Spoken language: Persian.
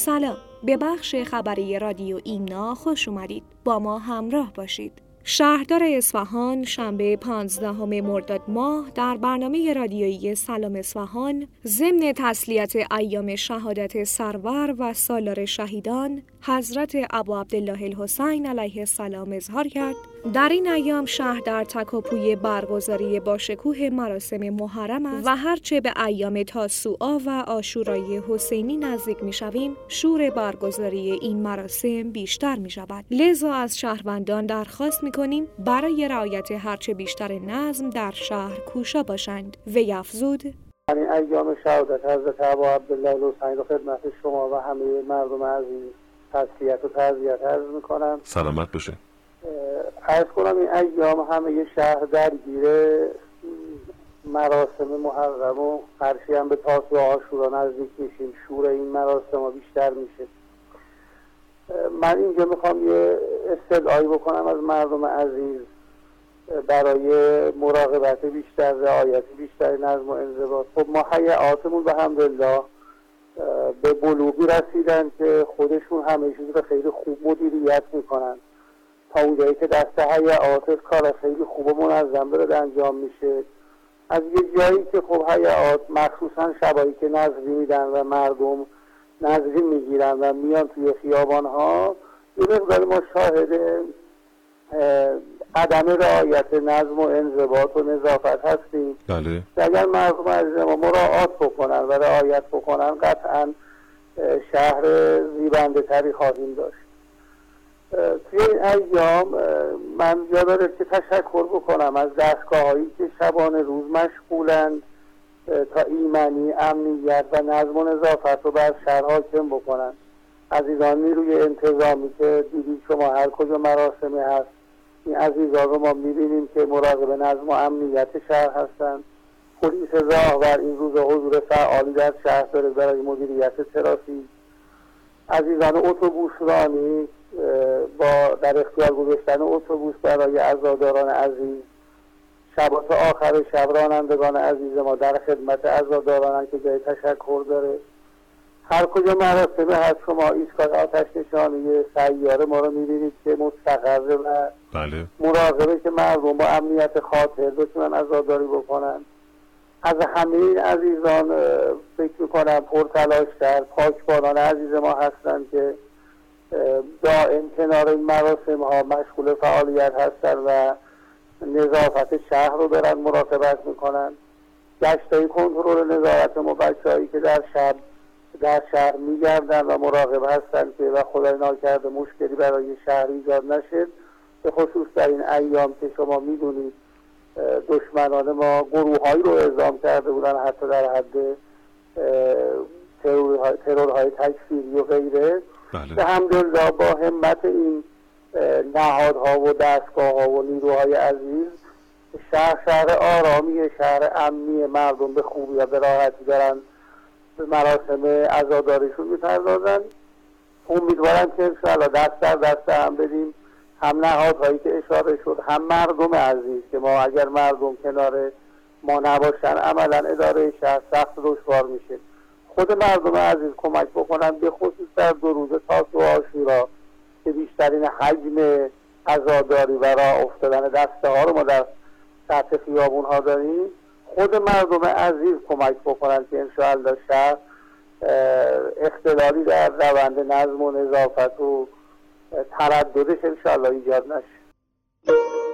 سلام، به بخش خبری رادیو ایمنا خوش اومدید. با ما همراه باشید. شهردار اصفهان شنبه 15 مرداد ماه در برنامه رادیویی سلام اصفهان ضمن تسلیت ایام شهادت سرور و سالار شهیدان حضرت ابا عبدالله الحسین علیه السلام اظهار کرد در این ایام شهر در تک و پوی برگزاری با شکوه مراسم محرم است و هرچه به ایام تاسوعا و عاشورای حسینی نزدیک می‌شویم شور برگزاری این مراسم بیشتر می‌شود. لذا از شهروندان درخواست می‌کنیم برای رعایت هرچه بیشتر نظم در شهر کوشا باشند. وی افزود: این ایام شهادت حضرت ابا عبدالله الحسین خدمت شما و همه مردم عزیز تسلیت و تعزیت عرض می‌کنم. سلامت باشه. عرض کنم این ایام همه شهر درگیر مراسم محرم و هرچی هم به تاسوعا و عاشورا نزدیک میشیم شور این مراسم ها بیشتر میشه. من اینجا میخوام یه استدعایی بکنم از مردم عزیز برای مراقبت بیشتر، رعایت بیشتر نظم و انضباط. خب ما حیاتمون به حمدالله به بلوغی رسیدن که خودشون همه چیز رو خیلی خوب مدیریت میکنن تا اونجایی که دست حیات کار خیلی خوب و منظم داره انجام میشه. از یه جایی که خب حیات مخصوصا شبایی که نظری میدن و مردم نظری میگیرن و میان توی خیابان ها یه مقدار ما شاهد عدم رعایت نظم و انضباط و نظافت هستیم. بله. اگر مردم عزیز ما مراعات بکنن و رعایت بکنن قطعا شهر زیبنده تری خواهیم داشت. توی این ایام من یادم که تشکر بکنم از دستگاه‌هایی که شبانه روز مشغولند تا ایمنی، امنیت و نظم و نظافت رو بر شهر حاکم بکنن. عزیزان نیروی انتظامی که دیدید شما هر کجا مراسمی هست این عزیزان رو ما می‌بینیم که مراقب نظم و امنیت شهر هستند. پلیس راهور این روز حضور فعالی در شهر داره برای مدیریت ترافیک. عزیزان اتوبوسرانی با در اختیار گذاشتن اتوبوس برای عزاداران عزیز، شبات آخر شب رانندگان عزیز ما در خدمت عزاداران که جای تشکر داره. هر کجا مراسم هست شما ایستگاه آتش نشانی سیاره ما رو می‌بینید که مستقره و بله. مراقبه که مردم با امنیت خاطر بتونن عزاداری بکنن. از همه این عزیزان فکر می‌کنم پرتلاش‌تر پاکبانان عزیز ما هستن که دائم کنار این مراسم ها مشغول فعالیت هستن و نظافت شهر رو دارن مراقبت میکنن. گشتای کنترل نظارت ما بچه‌هایی که در شهر میگردن و مراقب هستن که و خدای ناکرده مشکلی برای شهر ایجاد نشه. به خصوص در این ایام که شما میدونید دشمنان ما گروه‌هایی رو اعزام کرده بودن حتی در حد ترورهای تکفیری و غیره. بله. به حمدالله با همت این نهادها و دستگاه‌ها و نیروهای عزیز شهر آرامی، شهر امنی، مردم به خوبی و به راحتی دارن به مراسم عزاداریشون می‌پردازن. امیدوارم که انشاءالله دست در دست هم بدیم، هم نهادهایی که اشاره شد هم مردم عزیز که ما اگر مردم کنار ما نباشن عملا اداره شهر سخت دشوار میشه. خود مردم عزیز کمک بکنن به خصوص در 2 روز تاسوعا و عاشورا که بیشترین حجم عزاداری و راه افتادن دسته ها رو ما در سطح خیابون ها داریم. خود مردم عزیز کمک بکنن که انشاءالله شهر اختلالی در روند نظم و نظافت و ترددش انشاءالله ایجاد نشه.